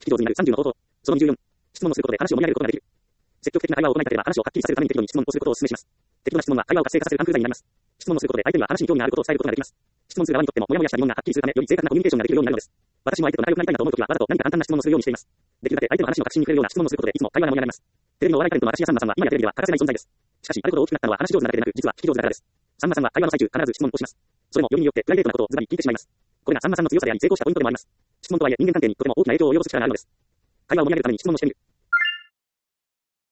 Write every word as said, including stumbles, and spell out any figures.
き上手になるさんじゅうの方法。そのにじゅうよん。質問をすることで話を盛り上げることができる。積極的な会話を行いたければ話をはっきりさせるために適度に質問をすることをお勧めします。適度な質問は会話を活性化させる環境剤になります。質問をすることで相手には話に興味があることを伝えることができます。質問する側にとってもモヤモヤした疑問がはっきりするため、より正確なコミュニケーションができるようになるのです。私も相手と仲良くなりたいなと思うときはわざと何か簡単な質問をするようにしています。できるだけ相手の話の核心に触れるような質問をすることでいつも会話が盛り上がります。テレビのお笑いタレントの明石家さんまさんは今やテレビでは欠かせない存在です。しかし、あることを大きくなったのは話し上手なだけでなく、実は聞き上手だからです。さんまさんは会話の最中必ず質問をします。それもよりによってプライベートなことをズバリ聞いてしまいます。これがさんまさんの強さであり成功したポイントでもあります。質問とはいえ人間関係にとても大きな影響を及ぼす力があるのです。会話を盛り上げるために質問をしてみる。